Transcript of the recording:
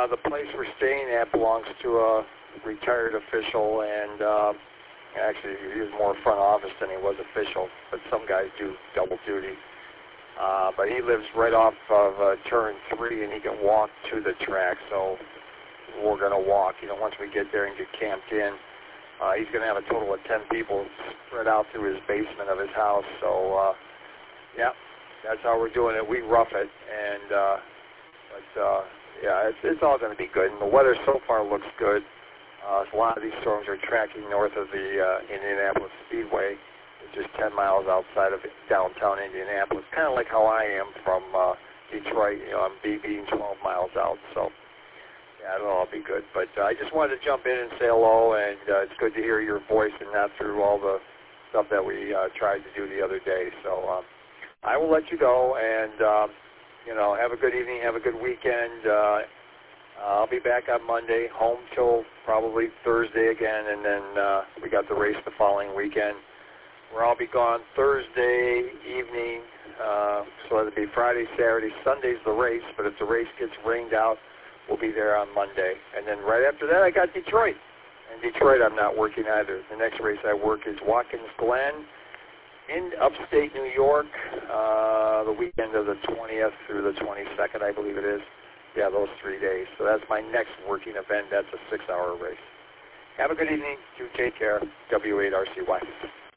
the place we're staying at belongs to a retired official, and actually he was more front office than he was official, but some guys do double duty. But he lives right off of turn 3, and he can walk to the track, so we're going to walk. Once we get there and get camped in, he's going to have a total of 10 people spread out through his basement of his house. So, yeah, that's how we're doing it. We rough it, and yeah, it's all going to be good. And the weather so far looks good. A lot of these storms are tracking north of the Indianapolis Speedway, which is 10 miles outside of downtown Indianapolis, kind of like how I am from Detroit. I'm being 12 miles out, so yeah, it'll all be good. But I just wanted to jump in and say hello, and it's good to hear your voice and not through all the stuff that we tried to do the other day. So I will let you go, and have a good evening, have a good weekend. I'll be back on Monday, home till probably Thursday again, and then we got the race the following weekend, where I'll be gone Thursday evening, so it'll be Friday, Saturday, Sunday's the race, but if the race gets rained out, we'll be there on Monday. And then right after that, I got Detroit. And Detroit, I'm not working either. The next race I work is Watkins Glen in upstate New York, the weekend of the 20th through the 22nd, I believe it is. Yeah, those 3 days. So that's my next working event. That's a 6-hour race. Have a good evening. Do take care. W8RCY.